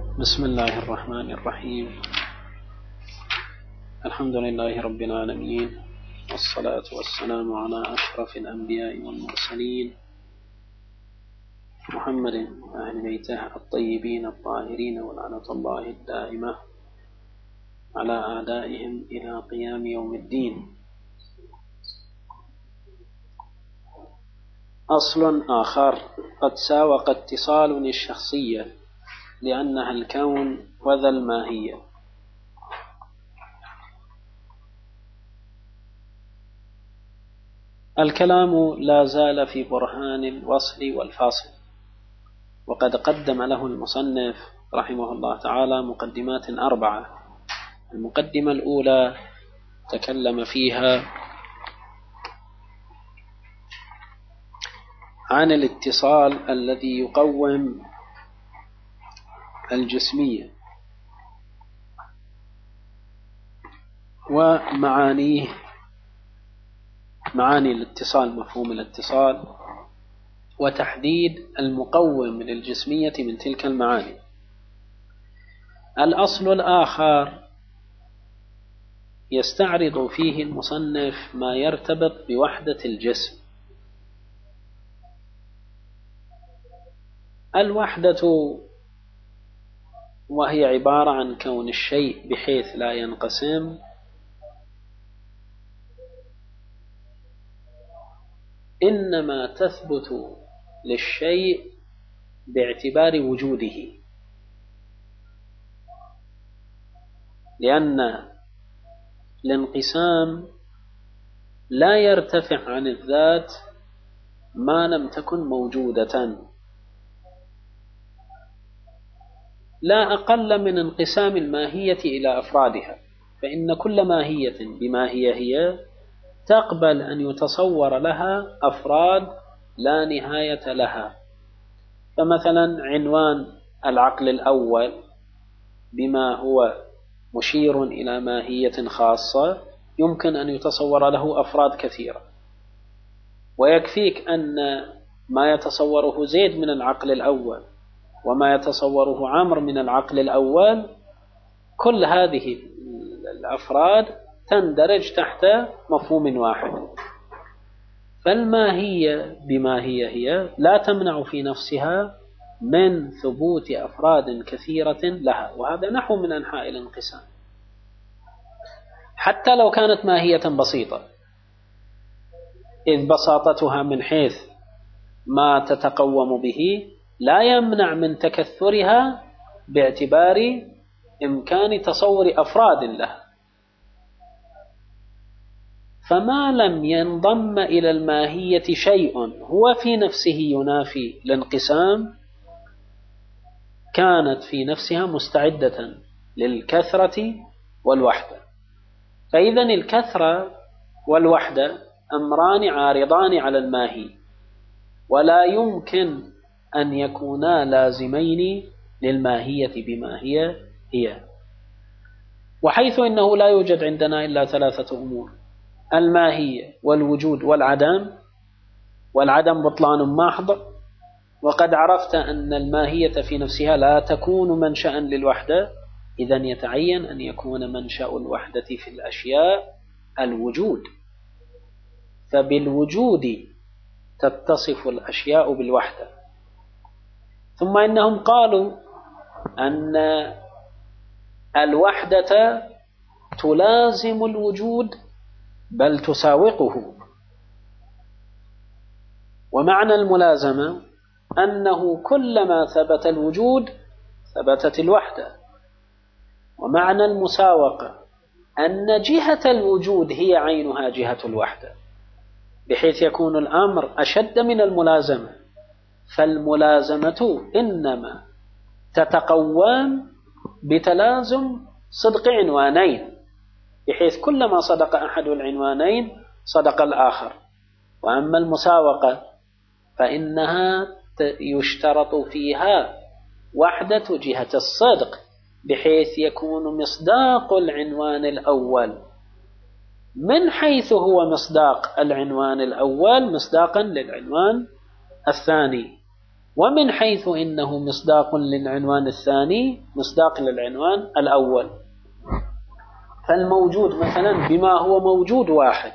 بسم الله الرحمن الرحيم. الحمد لله رب العالمين، والصلاة والسلام على أشرف الأنبياء والمرسلين، محمد وأهل بيته الطيبين الطاهرين، ولعنة الله الدائمة على أعدائهم إلى قيام يوم الدين. أصل آخر: قد ساوق اتصال الشخصية لأنها الكون وذا الماهية. الكلام لا زال في برهان الوصل والفاصل، وقد قدم له المصنف رحمه الله تعالى مقدمات 4. المقدمة الأولى تكلم فيها عن الاتصال الذي يقوم الجسمية ومعانيه، معاني الاتصال، مفهوم الاتصال، وتحديد المقوم للجسمية من تلك المعاني. الأصل الآخر يستعرض فيه المصنف ما يرتبط بوحدة الجسم. الوحدة وهي عبارة عن كون الشيء بحيث لا ينقسم، إنما تثبت للشيء باعتبار وجوده، لأن الانقسام لا يرتفع عن الذات ما لم تكن موجودة، لا أقل من انقسام الماهية إلى أفرادها، فإن كل ماهية بما هي تقبل أن يتصور لها أفراد لا نهاية لها. فمثلا عنوان العقل الأول بما هو مشير إلى ماهية خاصة يمكن أن يتصور له أفراد كثيرة، ويكفيك أن ما يتصوره زيد من العقل الأول وما يتصوره عمرو من العقل الأول، كل هذه الأفراد تندرج تحت مفهوم واحد. فالماهية بما هي لا تمنع في نفسها من ثبوت أفراد كثيرة لها، وهذا نحو من أنحاء الانقسام. حتى لو كانت ماهية بسيطة، إذ بساطتها من حيث ما تتقوم به لا يمنع من تكثرها باعتبار إمكان تصور أفراد لها. فما لم ينضم إلى الماهية شيء هو في نفسه ينافي الانقسام كانت في نفسها مستعدة للكثرة والوحدة. فإذا الكثرة والوحدة أمران عارضان على الماهي، ولا يمكن أن يكونا لازمين للماهية بما هي. وحيث إنه لا يوجد عندنا إلا 3 أمور: الماهية والوجود والعدم، والعدم بطلان محض، وقد عرفت أن الماهية في نفسها لا تكون منشأ للوحدة، إذن يتعين أن يكون منشأ الوحدة في الأشياء الوجود، فبالوجود تتصف الأشياء بالوحدة. ثم إنهم قالوا أن الوحدة تلازم الوجود بل تساوقه، ومعنى الملازمة أنه كلما ثبت الوجود ثبتت الوحدة، ومعنى المساوقة أن جهة الوجود هي عينها جهة الوحدة، بحيث يكون الأمر أشد من الملازمة. فالملازمة إنما تتقوم بتلازم صدق عنوانين، بحيث كلما صدق أحد العنوانين صدق الآخر. وأما المساوقة فإنها يشترط فيها وحدة جهة الصدق، بحيث يكون مصداق العنوان الأول من حيث هو مصداق العنوان الأول مصداقا للعنوان الثاني، ومن حيث إنه مصداق للعنوان الثاني مصداق للعنوان الأول. فالموجود مثلا بما هو موجود واحد،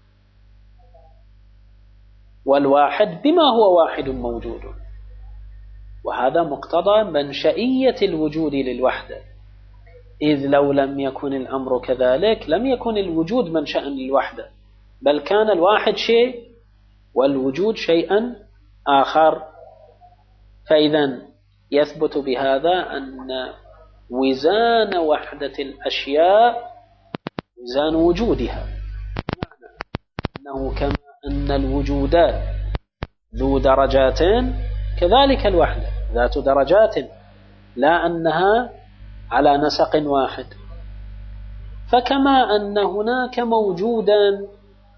والواحد بما هو واحد موجود، وهذا مقتضى منشئية الوجود للوحدة، إذ لو لم يكن الأمر كذلك لم يكن الوجود منشأ للوحدة، بل كان الواحد شيء والوجود شيئا آخر. فإذا يثبت بهذا أن وزان وحدة الأشياء وزان وجودها، أنه كما أن الوجودات ذو درجات كذلك الوحدة ذات درجات، لا أنها على نسق واحد. فكما أن هناك موجودا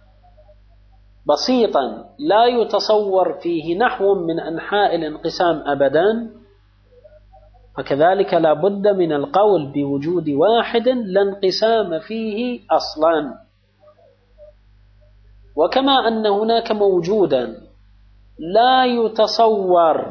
بسيطا لا يتصور فيه نحو من أنحاء الانقسام أبدا، فكذلك لا بد من القول بوجود واحد لا انقسام فيه أصلا. وكما أن هناك موجودا لا يتصور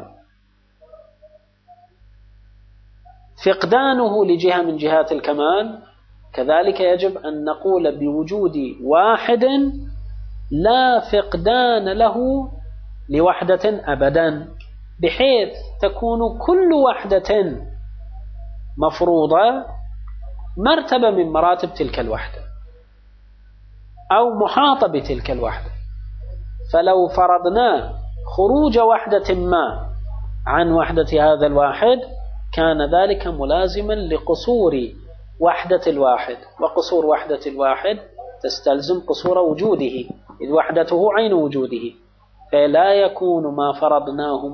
فقدانه لجهة من جهات الكمال، كذلك يجب أن نقول بوجود واحد لا فقدان له لوحدة أبدا، بحيث تكون كل وحدة مفروضة مرتبة من مراتب تلك الوحدة أو محاطة بتلك الوحدة. فلو فرضنا خروج وحدة ما عن وحدة هذا الواحد كان ذلك ملازما لقصور وحدة الواحد، وقصور وحدة الواحد تستلزم قصور وجوده، إذ وحدته عين وجوده، فلا يكون ما فرضناه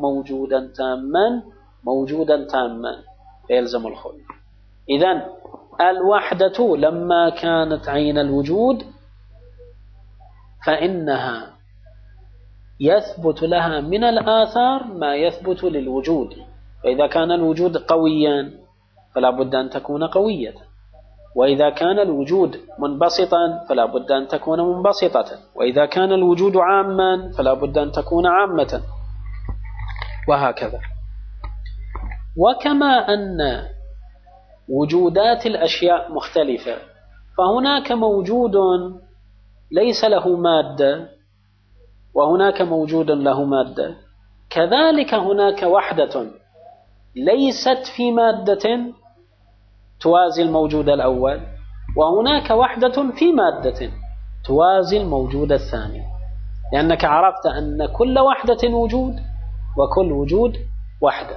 موجودا تاما فيلزم الخلف. إذن الوحدة لما كانت عين الوجود فإنها يثبت لها من الآثار ما يثبت للوجود، فإذا كان الوجود قويا فلا بد أن تكون قوية، وإذا كان الوجود منبسطا فلا بد أن تكون منبسطة، وإذا كان الوجود عاما فلا بد أن تكون عامة، وهكذا. وكما أن وجودات الأشياء مختلفة، فهناك موجود ليس له مادة وهناك موجود له مادة، كذلك هناك وحدة ليست في مادة توازي الموجود الأول، وهناك وحدة في مادة توازي الموجود الثاني، لأنك عرفت أن كل وحدة وجود وكل وجود وحدة.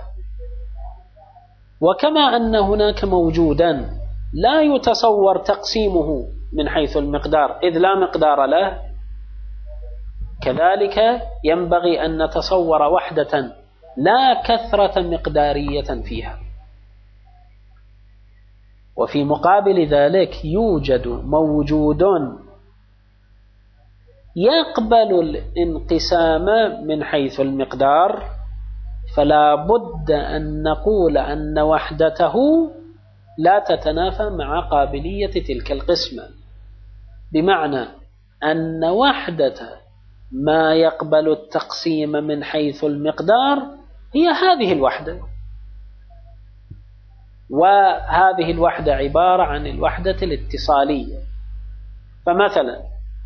وكما أن هناك موجودا لا يتصور تقسيمه من حيث المقدار إذ لا مقدار له، كذلك ينبغي أن نتصور وحدة لا كثرة مقدارية فيها. وفي مقابل ذلك يوجد موجود يقبل الانقسام من حيث المقدار، فلا بد أن نقول أن وحدته لا تتنافى مع قابلية تلك القسمة، بمعنى أن وحدة ما يقبل التقسيم من حيث المقدار هي هذه الوحدة، وهذه الوحدة عبارة عن الوحدة الاتصالية. فمثلا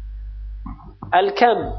الكم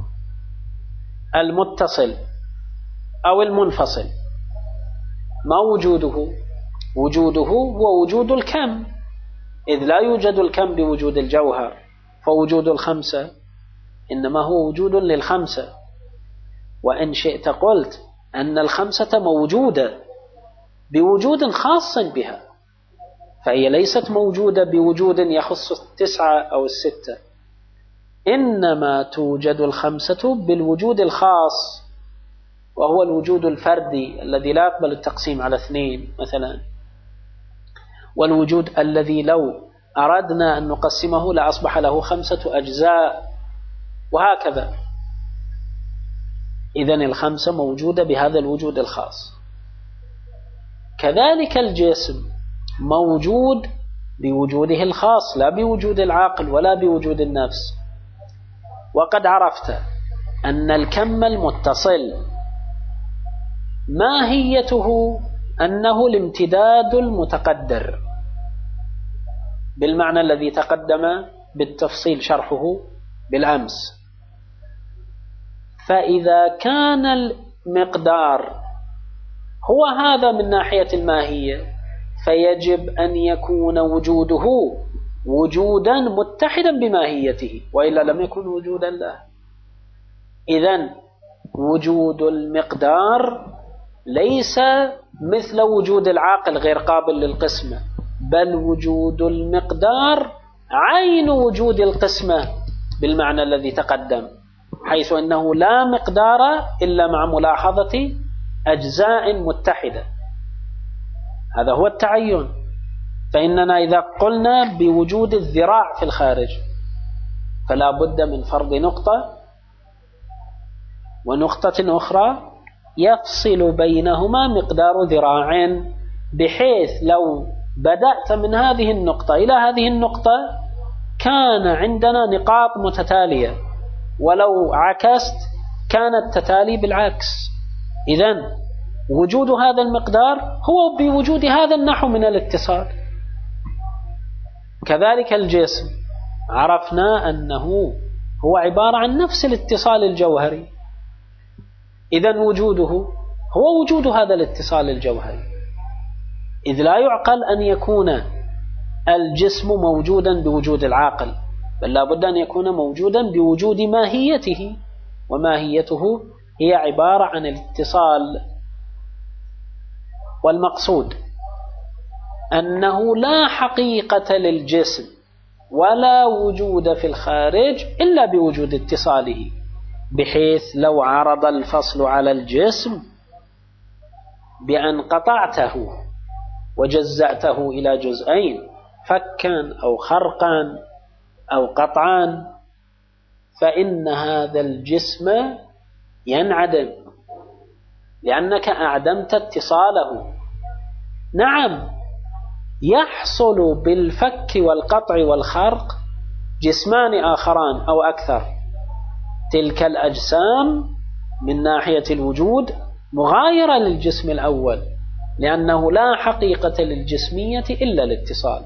المتصل أو المنفصل ما وجوده؟ وجوده هو وجود الكم، إذ لا يوجد الكم بوجود الجوهر، فوجود الخمسة إنما هو وجود للخمسة. وإن شئت قلت أن الخمسة موجودة بوجود خاص بها، فهي ليست موجودة بوجود يخص التسعة أو الستة، إنما توجد الخمسة بالوجود الخاص، وهو الوجود الفردي الذي لا يقبل التقسيم على اثنين مثلا، والوجود الذي لو أردنا أن نقسمه لأصبح له 5 أجزاء، وهكذا. إذن الخمسة موجودة بهذا الوجود الخاص. كذلك الجسم موجود بوجوده الخاص لا بوجود العقل ولا بوجود النفس. وقد عرفت أن الكم المتصل ماهيته أنه الامتداد المتقدر بالمعنى الذي تقدم بالتفصيل شرحه بالأمس. فإذا كان المقدار هو هذا من ناحية الماهية، فيجب أن يكون وجوده وجودا متحدا بماهيته، وإلا لم يكن وجودا له. إذن وجود المقدار ليس مثل وجود العاقل غير قابل للقسمة، بل وجود المقدار عين وجود القسمة بالمعنى الذي تقدم، حيث أنه لا مقدار إلا مع ملاحظة أجزاء متحدة. هذا هو التعين. فإننا إذا قلنا بوجود الذراع في الخارج فلا بد من فرض نقطة ونقطة أخرى يفصل بينهما مقدار ذراع، بحيث لو بدأت من هذه النقطة إلى هذه النقطة كان عندنا نقاط متتالية، ولو عكست كانت تتالي بالعكس. إذن وجود هذا المقدار هو بوجود هذا النحو من الاتصال. كذلك الجسم عرفنا أنه هو عبارة عن نفس الاتصال الجوهري، إذن وجوده هو وجود هذا الاتصال الجوهري، إذ لا يعقل أن يكون الجسم موجودا بوجود العاقل، بل لا بد أن يكون موجودا بوجود ماهيته، وماهيته هي عبارة عن الاتصال. والمقصود أنه لا حقيقة للجسم ولا وجود في الخارج إلا بوجود اتصاله، بحيث لو عرض الفصل على الجسم بأن قطعته وجزأته إلى جزئين، فكا أو خرقا أو قطعا، فإن هذا الجسم ينعدم لأنك أعدمت اتصاله. نعم، يحصل بالفك والقطع والخرق جسمان آخران أو أكثر، تلك الأجسام من ناحية الوجود مغايرة للجسم الأول، لأنه لا حقيقة للجسمية إلا الاتصال.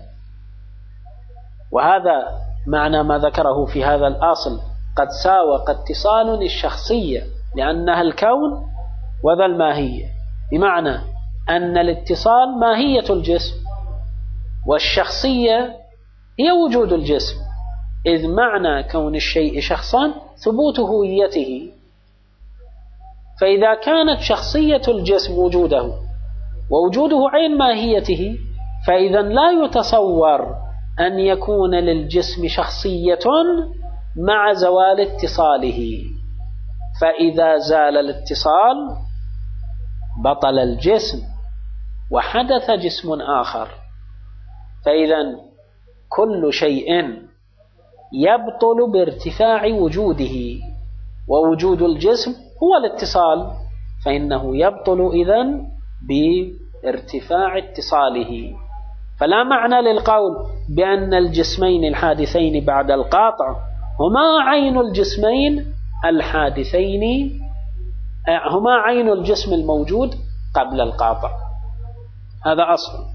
وهذا معنى ما ذكره في هذا الأصل: قد ساوق اتصال الشخصية لأنها الكون وذا الماهية، بمعنى أن الاتصال ماهية الجسم، والشخصية هي وجود الجسم، إذ معنى كون الشيء شخصا ثبوت هويته. فإذا كانت شخصية الجسم وجوده ووجوده عين ماهيته، فإذا لا يتصور أن يكون للجسم شخصية مع زوال اتصاله. فإذا زال الاتصال بطل الجسم وحدث جسم آخر. فإذا كل شيء يبطل بارتفاع وجوده، ووجود الجسم هو الاتصال، فإنه يبطل إذن بارتفاع اتصاله. فلا معنى للقول بأن الجسمين الحادثين بعد القاطع هما عين الجسمين الحادثين، هما عين الجسم الموجود قبل القاطع. هذا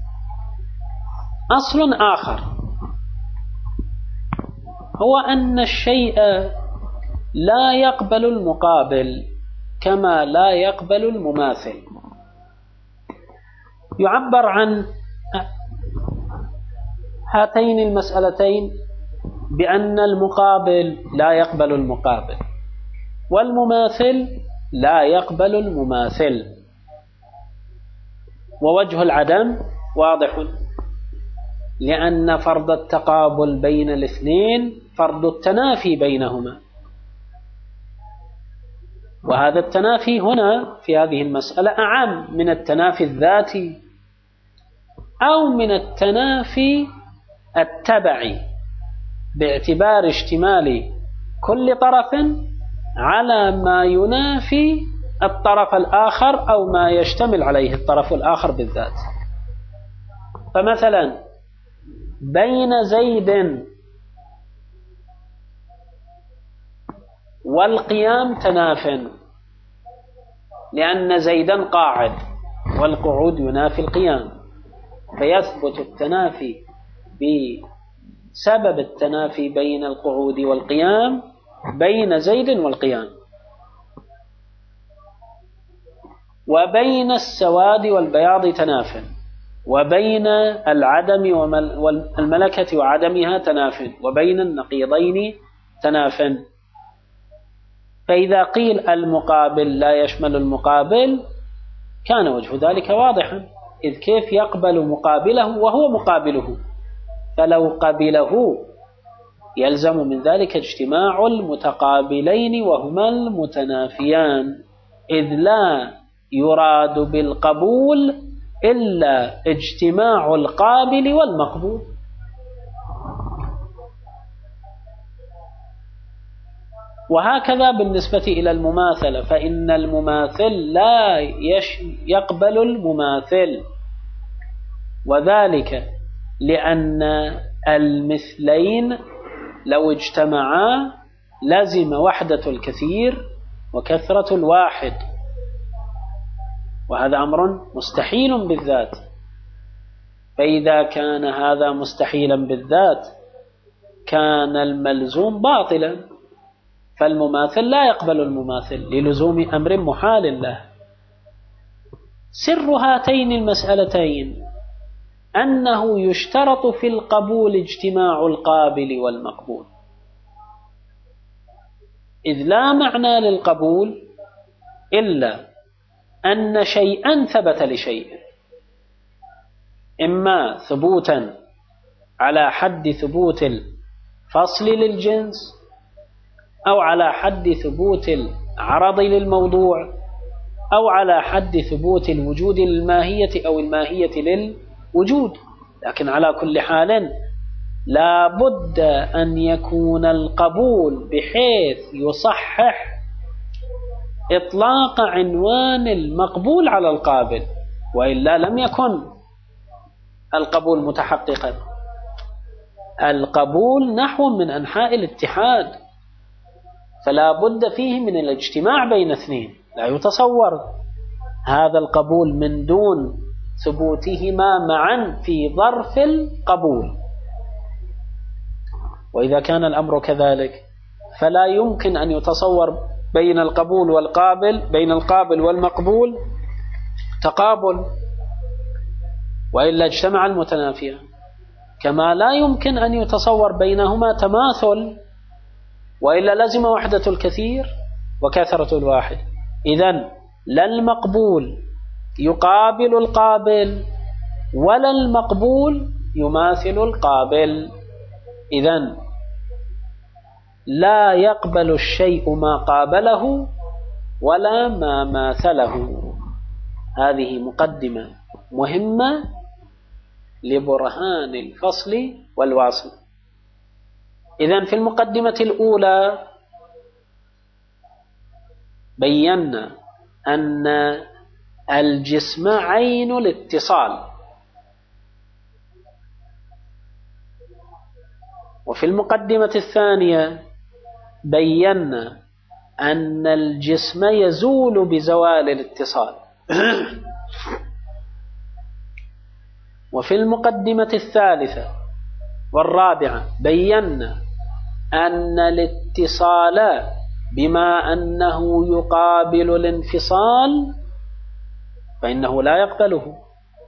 أصل آخر هو أن الشيء لا يقبل المقابل كما لا يقبل المماثل. يعبر عن هاتين المسألتين بأن المقابل لا يقبل المقابل، والمماثل لا يقبل المماثل. ووجه العدم واضح، لأن فرض التقابل بين الاثنين فرض التنافي بينهما، وهذا التنافي هنا في هذه المسألة أعم من التنافي الذاتي أو من التنافي التبعي، باعتبار اشتمال كل طرف على ما ينافي الطرف الآخر أو ما يشتمل عليه الطرف الآخر بالذات. فمثلا بين زيد والقيام تناف، لأن زيدا قاعد والقعود ينافي القيام، فيثبت التنافي بسبب التنافي بين القعود والقيام بين زيد والقيام. وبين السواد والبياض تناف، وبين العدم والملكة وعدمها تناف، وبين النقيضين تناف. فإذا قيل المقابل لا يشمل المقابل كان وجه ذلك واضحا، إذ كيف يقبل مقابله وهو مقابله؟ فلو قبله يلزم من ذلك اجتماع المتقابلين وهما المتنافيان، إذ لا يراد بالقبول إلا اجتماع القابل والمقبول. وهكذا بالنسبة إلى المماثلة، فإن المماثل لا يقبل المماثل، وذلك لأن المثلين لو اجتمعا لزم وحدة الكثير وكثرة الواحد، وهذا أمر مستحيل بالذات. فإذا كان هذا مستحيلا بالذات كان الملزوم باطلا، فالمماثل لا يقبل المماثل للزوم أمر محال له. سر هاتين المسألتين أنه يشترط في القبول اجتماع القابل والمقبول، إذ لا معنى للقبول إلا أن شيئا ثبت لشيء، إما ثبوتا على حد ثبوت الفصل للجنس، أو على حد ثبوت العرض للموضوع، أو على حد ثبوت الوجود للماهية أو الماهية للوجود. لكن على كل حال لا بد أن يكون القبول بحيث يصحح إطلاق عنوان المقبول على القابل، وإلا لم يكن القبول متحققا. القبول نحو من أنحاء الاتحاد، فلا بد فيه من الاجتماع بين اثنين، لا يتصور هذا القبول من دون ثبوتهما معا في ظرف القبول. وإذا كان الأمر كذلك فلا يمكن أن يتصور بين القبول والقابل، بين القابل والمقبول تقابل، وإلا اجتمع المتنافيان، كما لا يمكن أن يتصور بينهما تماثل، وإلا لزم وحدة الكثير وكثرة الواحد. إذن لا المقبول يقابل القابل ولا المقبول يماثل القابل. إذن لا يقبل الشيء ما قابله ولا ما ماثله. هذه مقدمة مهمة لبرهان الفصل والواصل. إذن في المقدمة الأولى بينا أن الجسم عين الاتصال، وفي المقدمة الثانية بينا أن الجسم يزول بزوال الاتصال. وفي المقدمة الثالثة والرابعة بينا أن الاتصال بما أنه يقابل الانفصال فإنه لا يقبله،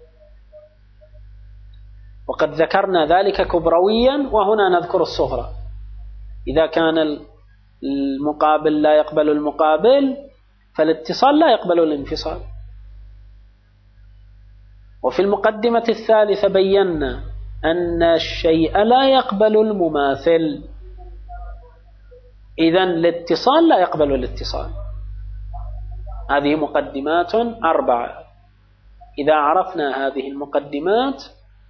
وقد ذكرنا ذلك كبرويا، وهنا نذكر الصغرى. إذا كان المقابل لا يقبل المقابل فالاتصال لا يقبل الانفصال. وفي المقدمة الثالثة بينا أن الشيء لا يقبل المماثل، إذن الاتصال لا يقبل الاتصال. هذه مقدمات 4. إذا عرفنا هذه المقدمات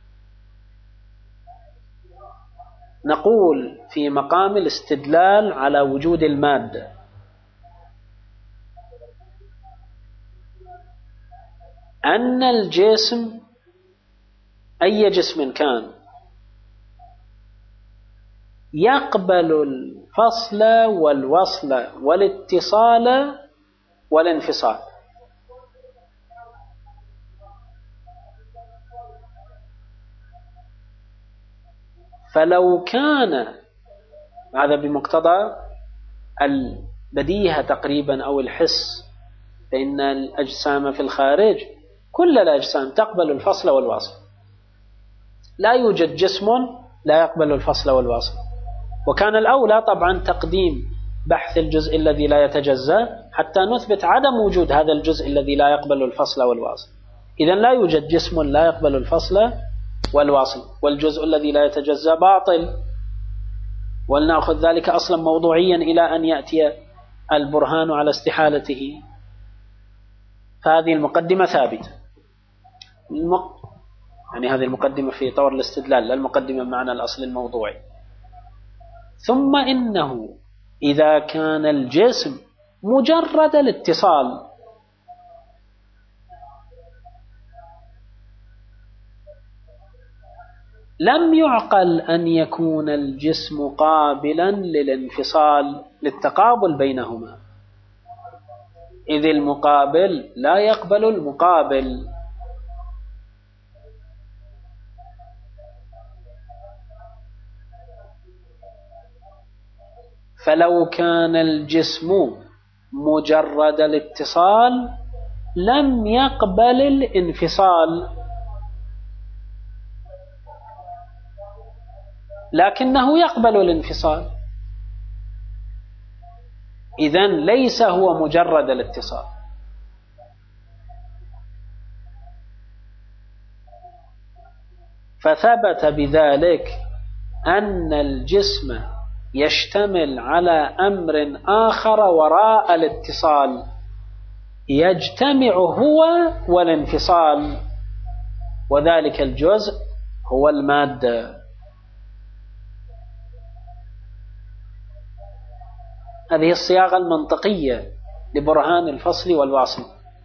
نقول في مقام الاستدلال على وجود المادة. أن الجسم أي جسم كان يقبل الفصل والوصل والاتصال والانفصال. فلو كان هذا بمقتضى البديهة تقريبا أو الحس، فإن الأجسام في الخارج كل الأجسام تقبل الفصل والوصل، لا يوجد جسم لا يقبل الفصل والوصل. وكان الأولى طبعا تقديم بحث الجزء الذي لا يتجزأ حتى نثبت عدم وجود هذا الجزء الذي لا يقبل الفصل والوصل. إذن لا يوجد جسم لا يقبل الفصل والوصل، والجزء الذي لا يتجزأ باطل، ولنأخذ ذلك أصلا موضوعيا إلى أن يأتي البرهان على استحالته. فهذه المقدمة ثابتة، يعني هذه المقدمة في طور الاستدلال، لا المقدمة بمعنى الأصل الموضوعي. ثم إنه إذا كان الجسم مجرد الاتصال، لم يعقل أن يكون الجسم قابلا للانفصال للتقابل بينهما، إذ المقابل لا يقبل المقابل. فلو كان الجسم مجرد الاتصال لم يقبل الانفصال، لكنه يقبل الانفصال، إذن ليس هو مجرد الاتصال. فثبت بذلك أن الجسم يشتمل على أمر آخر وراء الاتصال، يجتمع هو والانفصال، وذلك الجزء هو المادة. هذه الصياغة المنطقية لبرهان الفصل والوصل.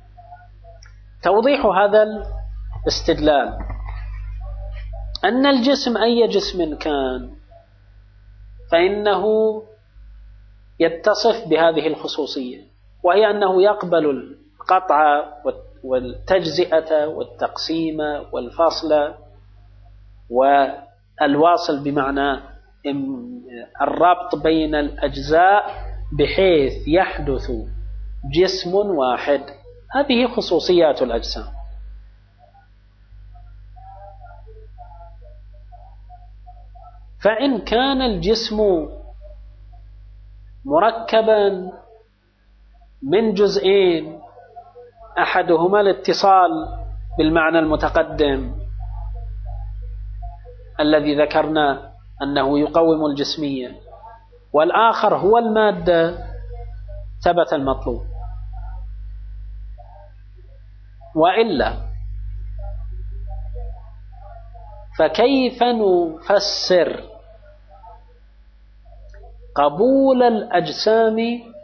توضيح هذا الاستدلال أن الجسم أي جسم كان فإنه يتصف بهذه الخصوصية، وهي أنه يقبل القطع والتجزئة والتقسيم والفصل والواصل، بمعنى الربط بين الأجزاء بحيث يحدث جسم واحد. هذه خصوصيات الأجسام. فإن كان الجسم مركبا من جزئين، أحدهما الاتصال بالمعنى المتقدم الذي ذكرنا أنه يقوم الجسمية، والآخر هو المادة، ثبت المطلوب. وإلا فكيف نفسر قبول الأجسام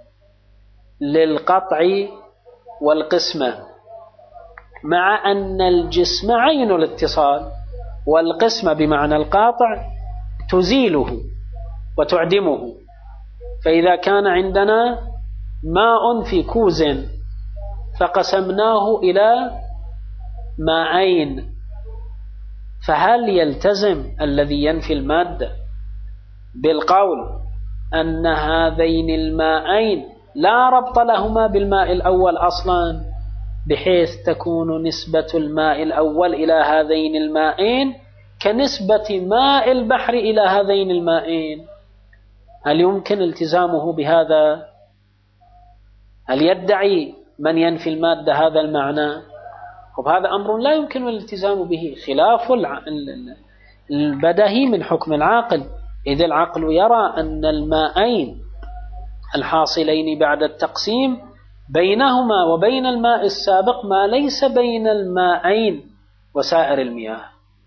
للقطع والقسمة مع أن الجسم عين الاتصال، والقسمة بمعنى القاطع تزيله وتعدمه؟ فإذا كان عندنا ماء في كوز فقسمناه إلى ماءين، فهل يلتزم الذي ينفي المادة بالقول أن هذين الماءين لا ربط لهما بالماء الأول أصلا، بحيث تكون نسبة الماء الأول إلى هذين الماءين كنسبة ماء البحر إلى هذين الماءين؟ هل يمكن التزامه بهذا؟ هل يدعي من ينفي المادة هذا المعنى؟ وهذا أمر لا يمكن الالتزام به، خلاف البدهي من حكم العاقل، إذ العقل يرى أن الماءين الحاصلين بعد التقسيم بينهما وبين الماء السابق ما ليس بين الماءين وسائر المياه.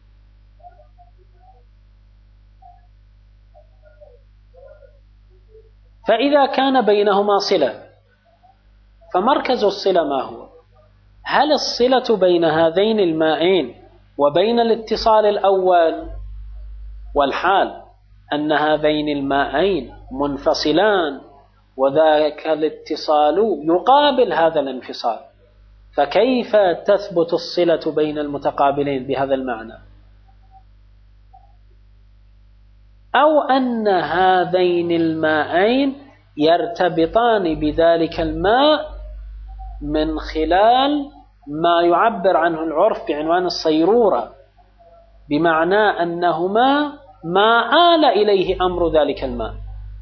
فإذا كان بينهما صلة، فمركز الصلة ما هو؟ هل الصلة بين هذين الماءين وبين الاتصال الأول؟ والحال أن هذين الماءين منفصلان، وذاك الاتصال يقابل هذا الانفصال، فكيف تثبت الصلة بين المتقابلين بهذا المعنى؟ أو أن هذين الماءين يرتبطان بذلك الماء من خلال ما يعبر عنه العرف بعنوان الصيرورة، بمعنى أنهما ما آل إليه أمر ذلك الماء،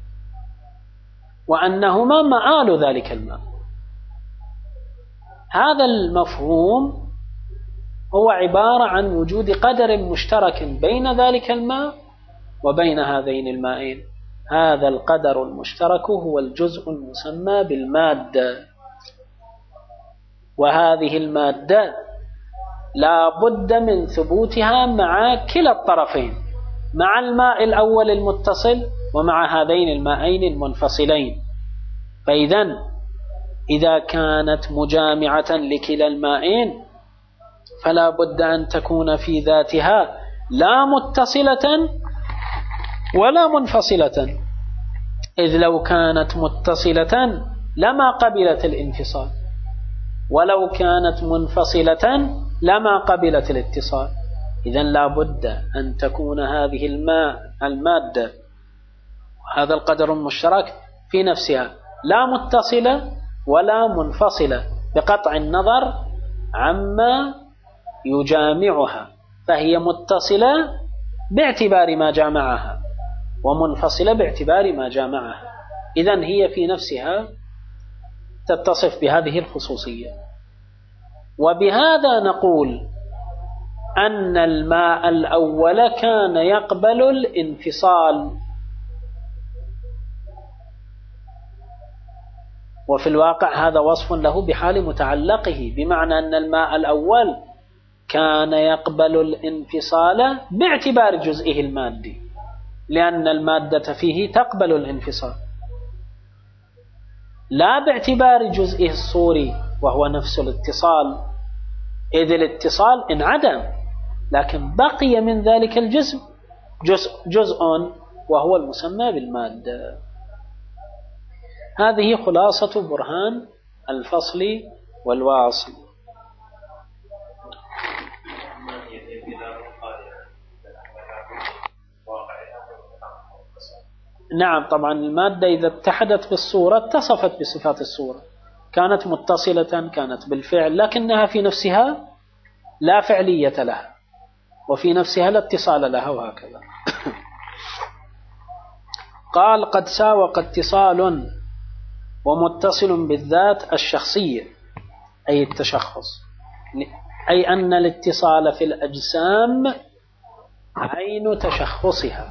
وأنهما مآل ذلك الماء. هذا المفهوم هو عبارة عن وجود قدر مشترك بين ذلك الماء وبين هذين المائين. هذا القدر المشترك هو الجزء المسمى بالمادة، وهذه المادة لا بد من ثبوتها مع كلا الطرفين، مع الماء الأول المتصل ومع هذين المائين المنفصلين. إذا كانت مجامعة لكلا المائين فلا بد أن تكون في ذاتها لا متصلة ولا منفصلة، إذ لو كانت متصلة لما قبلت الانفصال، ولو كانت منفصلة لما قبلت الاتصال. إذن لا بد أن تكون هذه المادة هذا القدر المشترك في نفسها لا متصلة ولا منفصلة، بقطع النظر عما يجامعها، فهي متصلة باعتبار ما جامعها ومنفصلة باعتبار ما جامعها. إذن هي في نفسها تتصف بهذه الخصوصية. وبهذا نقول أن الماء الأول كان يقبل الانفصال، وفي الواقع هذا وصف له بحال متعلقه، بمعنى أن الماء الأول كان يقبل الانفصال باعتبار جزئه المادي، لأن المادة فيه تقبل الانفصال، لا باعتبار جزئه الصوري وهو نفس الاتصال، إذ الاتصال انعدم، لكن بقي من ذلك الجسم جزء وهو المسمى بالمادة. هذه خلاصة برهان الفصل والواصل. نعم، طبعا المادة إذا اتحدت بالصورة اتصفت بصفات الصورة، كانت متصلة، كانت بالفعل، لكنها في نفسها لا فعلية لها، وفي نفسها لا اتصال لها، وهكذا. قال قد ساوق اتصال ومتصل بالذات الشخصية، أي التشخص، أي أن الاتصال في الأجسام عين تشخصها،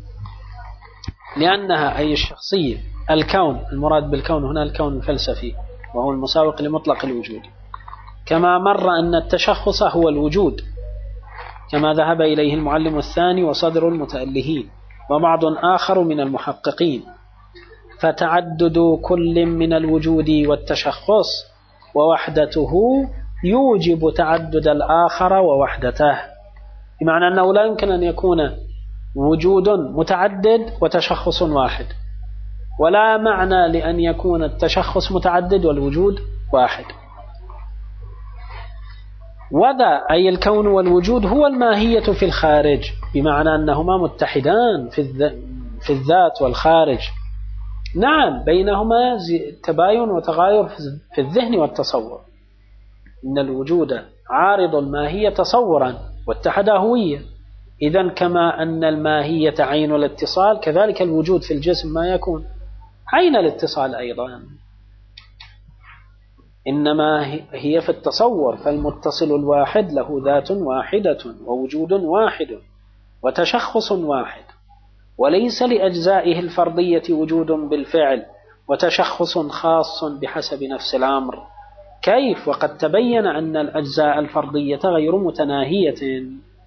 لأنها أي الشخصية الكون، المراد بالكون هنا الكون الفلسفي وهو المساوق لمطلق الوجود، كما مر أن التشخص هو الوجود، كما ذهب إليه المعلم الثاني وصدر المتألهين وبعض آخر من المحققين. فتعدد كل من الوجود والتشخص ووحدته يوجب تعدد الآخر ووحدته، بمعنى أنه لا يمكن أن يكون وجود متعدد وتشخص واحد، ولا معنى لأن يكون التشخص متعدد والوجود واحد. وذا أي الكون والوجود هو الماهية في الخارج، بمعنى أنهما متحدان في الذات والخارج. نعم، بينهما تباين وتغاير في الذهن والتصور، إن الوجود عارض الماهية تصورا واتحد هوية. إذن كما أن الماهية عين الاتصال، كذلك الوجود في الجسم ما يكون عين الاتصال أيضا، إنما هي في التصور، فالمتصل الواحد له ذات واحدة ووجود واحد وتشخص واحد، وليس لأجزائه الفردية وجود بالفعل وتشخص خاص بحسب نفس الأمر. كيف وقد تبين أن الأجزاء الفردية غير متناهية،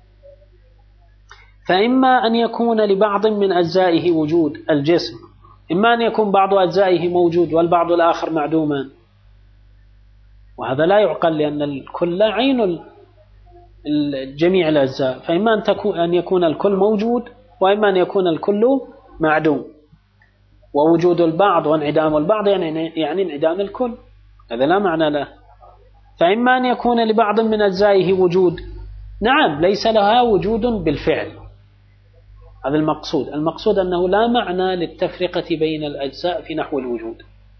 فإما أن يكون لبعض من أجزائه وجود الجسم، إما أن يكون بعض أجزائه موجود والبعض الآخر معدوما، وهذا لا يعقل، لأن الكل عين جميع الأجزاء، فإما أن يكون الكل موجود، وإما أن يكون الكل معدوم، ووجود البعض وانعدام البعض يعني انعدام الكل، هذا لا معنى له. فإما أن يكون لبعض من أجزائه وجود، نعم، ليس لها وجود بالفعل، هذا المقصود. المقصود أنه لا معنى للتفرقة بين الأجزاء في نحو الوجود.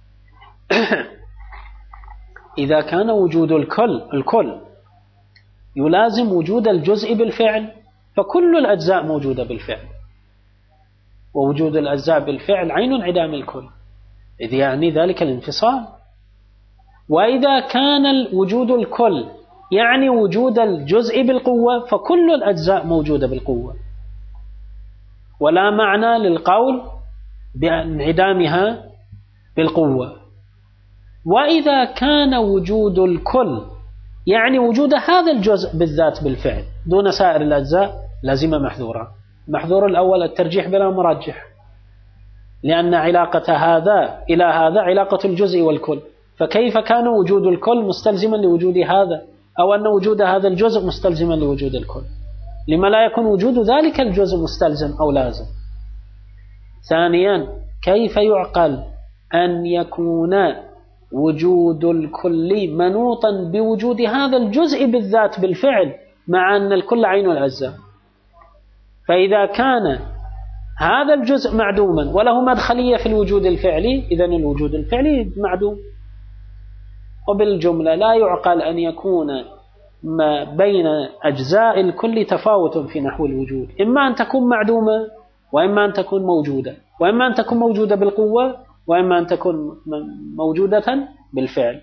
إذا كان وجود الكل يلازم وجود الجزء بالفعل، فكل الأجزاء موجودة بالفعل، ووجود الأجزاء بالفعل عين انعدام الكل، إذ يعني ذلك الانفصال. وإذا كان وجود الكل يعني وجود الجزء بالقوة، فكل الأجزاء موجودة بالقوة، ولا معنى للقول بانعدامها بالقوة. وإذا كان وجود الكل يعني وجود هذا الجزء بالذات بالفعل دون سائر الأجزاء، لازم محذورا. المحذور الأول الترجيح بلا مرجح، لأن علاقة هذا إلى هذا علاقة الجزء والكل، فكيف كان وجود الكل مستلزما لوجود هذا، أو أن وجود هذا الجزء مستلزما لوجود الكل؟ لما لا يكون وجود ذلك الجزء مستلزم أو لازم؟ ثانيا، كيف يعقل أن يكون وجود الكل منوطا بوجود هذا الجزء بالذات بالفعل، مع أن الكل عين الأجزاء؟ فإذا كان هذا الجزء معدوما وله مدخلية في الوجود الفعلي، إذن الوجود الفعلي معدوم. وبالجملة لا يعقل أن يكون ما بين أجزاء الكل تفاوت في نحو الوجود، إما أن تكون معدومة، وإما أن تكون موجودة، وإما أن تكون موجودة بالقوة، وإما أن تكون موجودة بالفعل.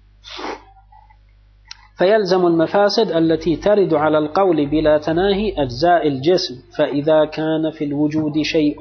فيلزم المفاسد التي ترد على القول بلا تناهي أجزاء الجسم. فإذا كان في الوجود شيء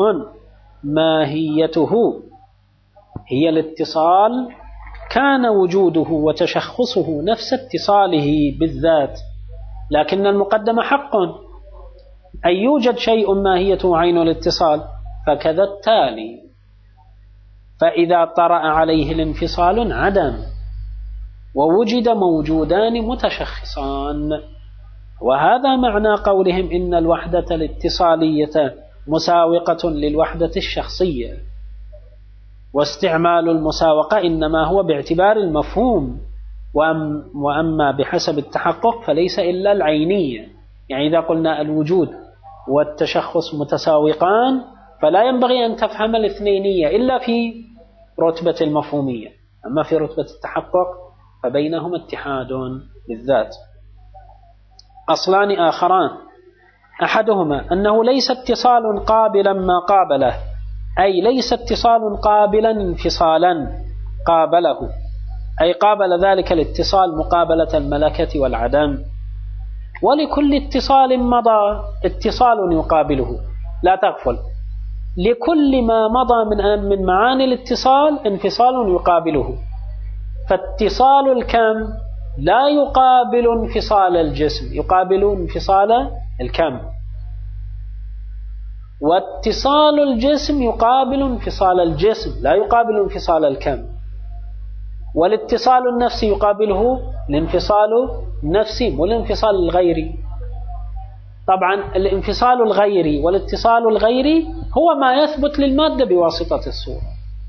ماهيته هي الاتصال، كان وجوده وتشخصه نفس اتصاله بالذات. لكن المقدم حق أن يوجد شيء ماهيته عين الاتصال، فكذا التالي. فإذا طرأ عليه الانفصال عدم، ووجد موجودان متشخصان. وهذا معنى قولهم إن الوحدة الاتصالية مساوقة للوحدة الشخصية. واستعمال المساوقة إنما هو باعتبار المفهوم، وأما بحسب التحقق فليس إلا العينية. يعني إذا قلنا الوجود والتشخص متساوقان، فلا ينبغي أن تفهم الاثنينية إلا في رتبة المفهومية، أما في رتبة التحقق فبينهما اتحاد بالذات. أصلان آخران، أحدهما أنه ليس اتصال قابلا ما قابله، أي ليس اتصال قابلا انفصالا قابله، أي قابل ذلك الاتصال مقابلة الملكة والعدم. ولكل اتصال مضى اتصال يقابله، لا تغفل، لكل ما مضى من معاني الاتصال انفصال يقابله. فاتصال الكم لا يقابل انفصال الجسم، يقابل انفصال الكم. واتصال الجسم يقابل انفصال الجسم، لا يقابل انفصال الكم. والاتصال النفسي يقابله الانفصال النفسي والانفصال الغيري. طبعا الانفصال الغيري والاتصال الغيري هو ما يثبت للمادة بواسطة الصورة.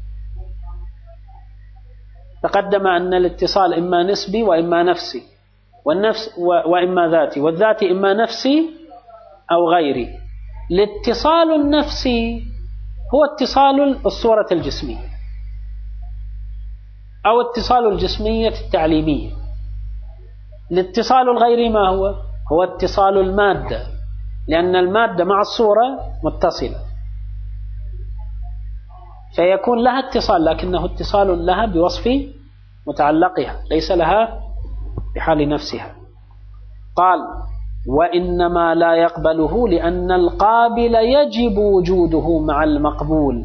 تقدم أن الاتصال إما نسبي وإما نفسي، والنفس وإما ذاتي، والذاتي إما نفسي أو غيري. الاتصال النفسي هو اتصال الصورة الجسمية أو اتصال الجسمية التعليمية. الاتصال الغيري ما هو؟ هو اتصال المادة، لأن المادة مع الصورة متصلة، فيكون لها اتصال، لكنه اتصال لها بوصف متعلقها، ليس لها بحال نفسها. قال: وإنما لا يقبله لأن القابل يجب وجوده مع المقبول،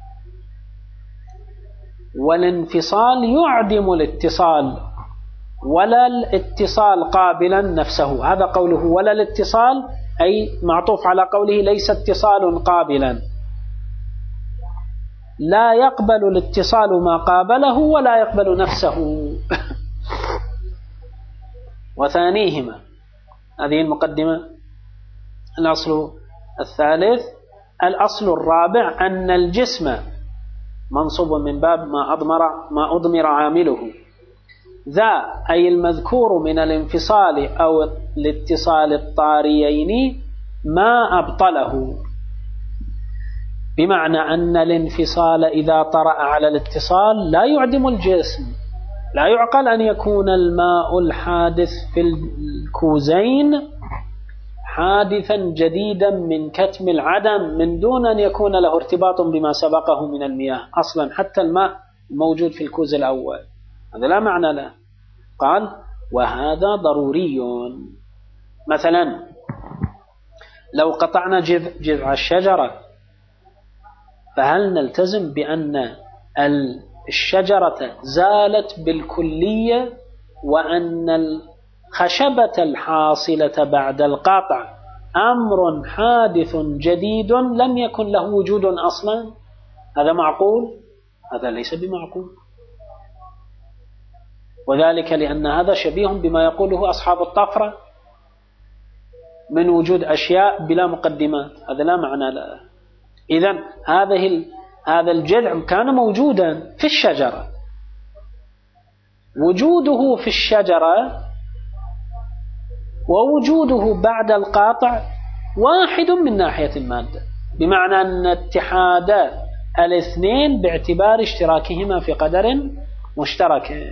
والانفصال يعدم الاتصال، ولا الاتصال قابلا نفسه. هذا قوله ولا الاتصال، أي معطوف على قوله ليس اتصال قابلا. لا يقبل الاتصال ما قابله ولا يقبل نفسه. وثانيهما، هذه المقدمة. الأصل الثالث. الأصل الرابع أن الجسم منصوب من باب ما أضمر عامله، ذا أي المذكور من الانفصال أو الاتصال الطاريين ما أبطله، بمعنى أن الانفصال إذا طرأ على الاتصال لا يعدم الجسم. لا يعقل أن يكون الماء الحادث في الكوزين حادثا جديدا من كتم العدم من دون أن يكون له ارتباط بما سبقه من المياه أصلا، حتى الماء موجود في الكوز الأول، هذا لا معنى له. قال وهذا ضروري. مثلا لو قطعنا جذع الشجرة فهل نلتزم بأن الشجرة زالت بالكلية وأن الخشبة الحاصلة بعد القطع أمر حادث جديد لم يكن له وجود أصلا؟ هذا معقول؟ هذا ليس بمعقول. وذلك لأن هذا شبيه بما يقوله أصحاب الطفرة من وجود أشياء بلا مقدمات، هذا لا معنى له. إذن هذا الجذع كان موجودا في الشجرة، وجوده في الشجرة ووجوده بعد القاطع واحد من ناحية المادة، بمعنى أن اتحاد الاثنين باعتبار اشتراكهما في قدر مشترك.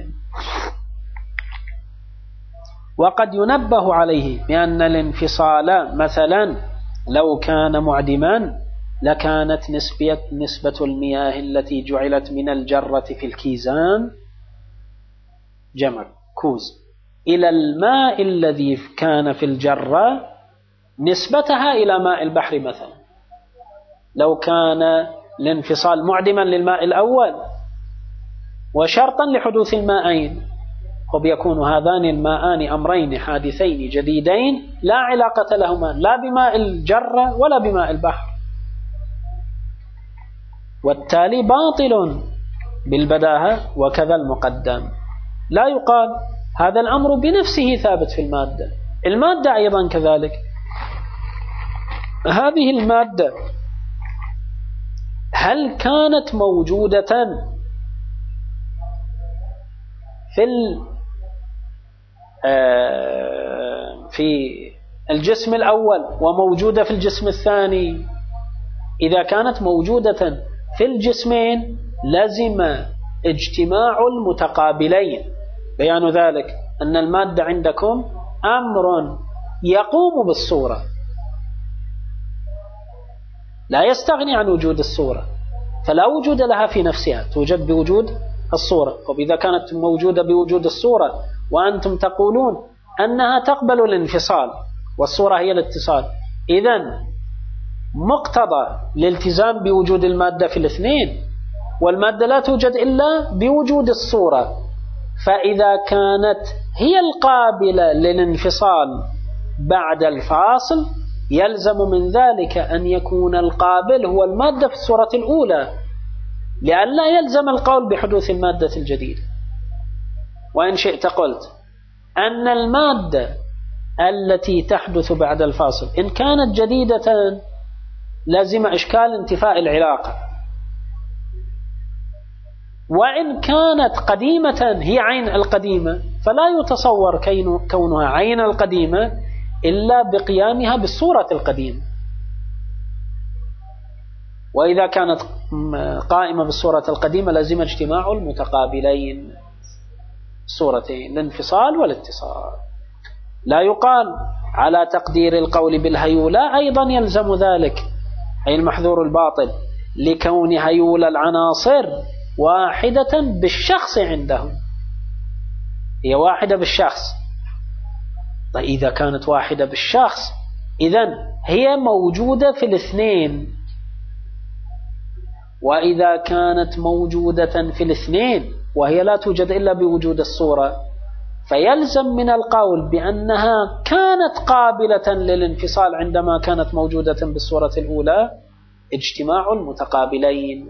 وقد ينبه عليه بأن الانفصال مثلا لو كان معدما لكانت نسبة المياه التي جعلت من الجرة في الكيزان جمع كوز إلى الماء الذي كان في الجرة نسبتها إلى ماء البحر مثلا. لو كان الانفصال معدما للماء الأول وشرطا لحدوث الماءين، وبيكون هذان الماءان أمرين حادثين جديدين لا علاقة لهما لا بماء الجرة ولا بماء البحر، والتالي باطل بالبداهة. وكذا المقدم لا يقال هذا الأمر بنفسه ثابت في المادة. المادة أيضا كذلك، هذه المادة هل كانت موجودة في الجسم الأول وموجودة في الجسم الثاني؟ إذا كانت موجودة في الجسمين لزم اجتماع المتقابلين. بيان ذلك أن المادة عندكم أمر يقوم بالصورة لا يستغني عن وجود الصورة، فلا وجود لها في نفسها، توجد بوجود الصورة. وإذا كانت موجودة بوجود الصورة وأنتم تقولون أنها تقبل الانفصال والصورة هي الاتصال، إذن مقتضى الالتزام بوجود المادة في الاثنين، والمادة لا توجد إلا بوجود الصورة. فإذا كانت هي القابلة للانفصال بعد الفاصل يلزم من ذلك أن يكون القابل هو المادة في الصورة الأولى، لئلا يلزم القول بحدوث المادة الجديدة. وإن شئت قلت أن المادة التي تحدث بعد الفاصل إن كانت جديدة لازم إشكال انتفاء العلاقة، وإن كانت قديمة هي عين القديمة فلا يتصور كونها عين القديمة إلا بقيامها بالصورة القديمة. وإذا كانت قائمة بالصورة القديمة لازم اجتماع المتقابلين الصورتين الانفصال والاتصال. لا يقال على تقدير القول بالهيولة أيضا يلزم ذلك، أي المحذور الباطل، لكون هيول العناصر واحدة بالشخص عندهم، هي واحدة بالشخص. طيب إذا كانت واحدة بالشخص إذن هي موجودة في الاثنين، وإذا كانت موجودة في الاثنين وهي لا توجد إلا بوجود الصورة فيلزم من القول بأنها كانت قابلة للانفصال عندما كانت موجودة بالصورة الأولى اجتماع المتقابلين.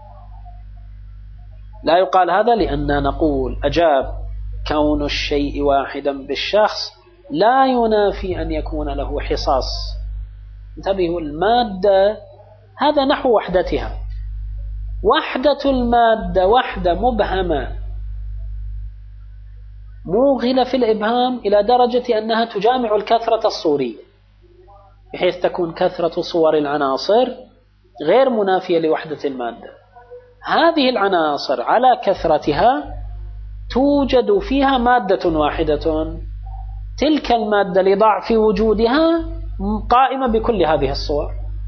لا يقال هذا لأننا نقول أجاب كون الشيء واحدا بالشخص لا ينافي أن يكون له حصاص. انتبهوا، المادة هذا نحو وحدتها، وحدة المادة وحدة مبهمة موغلة في الإبهام إلى درجة أنها تجامع الكثرة الصورية، بحيث تكون كثرة صور العناصر غير منافية لوحدة المادة. هذه العناصر على كثرتها توجد فيها مادة واحدة، تلك المادة لضعف وجودها قائمة بكل هذه الصور،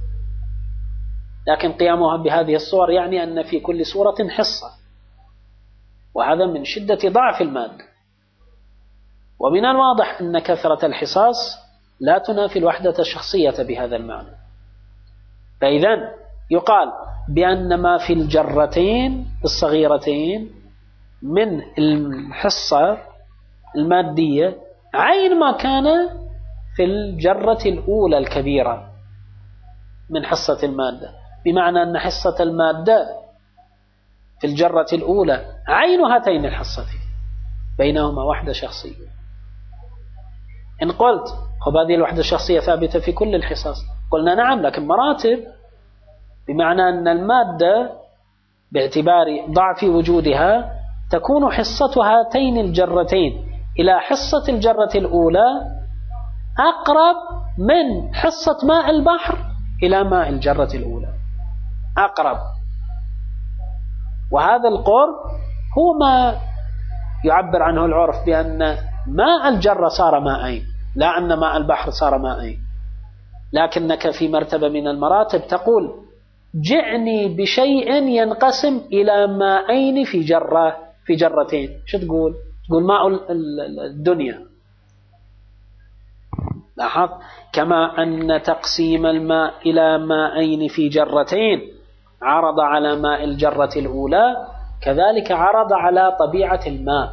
لكن قيامها بهذه الصور يعني أن في كل صورة حصة، وهذا من شدة ضعف المادة. ومن الواضح أن كثرة الحصاص لا تنافي الوحدة الشخصية بهذا المعنى. فإذن يقال بأن ما في الجرتين الصغيرتين من الحصة المادية عين ما كان في الجرة الأولى الكبيرة من حصة المادة، بمعنى أن حصة المادة في الجرة الأولى عين هاتين الحصتين، بينهما وحدة شخصية. إن قلت هذه الوحدة الشخصية ثابتة في كل الحصص، قلنا نعم، لكن مراتب، بمعنى أن المادة باعتبار ضعف وجودها تكون حصة هاتين الجرتين إلى حصة الجرة الأولى أقرب من حصة ماء البحر إلى ماء الجرة الأولى، أقرب. وهذا القرب هو ما يعبر عنه العرف بأن ماء الجرة صار ماءين، لا أن ماء البحر صار ماءين. لكنك في مرتبة من المراتب تقول جعني بشيء ينقسم إلى ماءين في جرتين. شو تقول؟ تقول ماء الدنيا. لاحظ كما أن تقسيم الماء إلى ماءين في جرتين عرض على ماء الجرة الأولى، كذلك عرض على طبيعة الماء.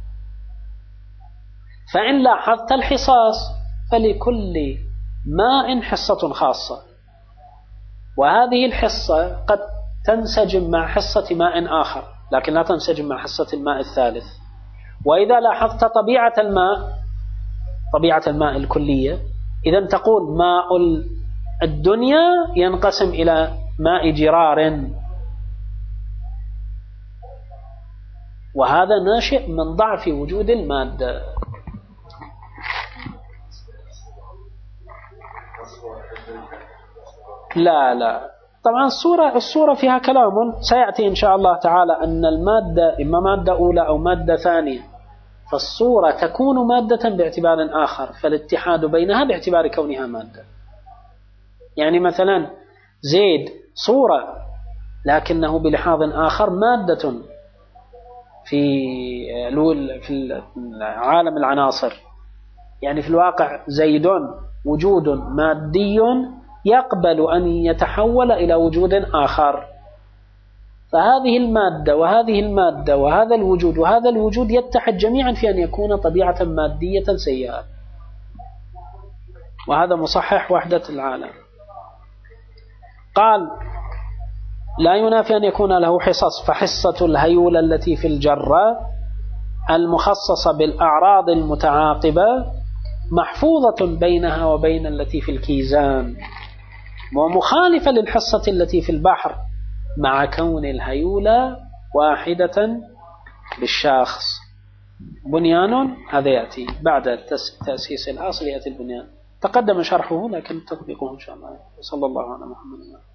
فإن لاحظت الحصاص فلكل ماء حصة خاصة، وهذه الحصة قد تنسجم مع حصة ماء آخر لكن لا تنسجم مع حصة الماء الثالث. وإذا لاحظت طبيعة الماء الكلية، إذن تقول ماء الدنيا ينقسم إلى ماء جرار، وهذا ناشئ من ضعف وجود المادة. لا طبعا الصورة فيها كلام سيأتي إن شاء الله تعالى، أن المادة إما مادة أولى أو مادة ثانية، فالصورة تكون مادة باعتبار آخر، فالاتحاد بينها باعتبار كونها مادة. يعني مثلا زيد صورة لكنه بلحاظ آخر مادة في عالم العناصر. يعني في الواقع زيد وجود مادي يقبل أن يتحول إلى وجود آخر، فهذه المادة وهذه المادة وهذا الوجود وهذا الوجود يتحد جميعا في أن يكون طبيعة مادية سيئة، وهذا مصحح وحدة العالم. قال لا ينافي أن يكون له حصص، فحصة الهيولة التي في الجرة المخصصة بالأعراض المتعاقبة محفوظة بينها وبين التي في الكيزان، ومخالفة للحصة التي في البحر مع كون الهيولة واحدة بالشاخص. بنيان هذا يأتي بعد تأسيس الأصل، يأتي البنيان، تقدم شرحه لكن تطبيقه إن شاء الله. صلى الله على محمد.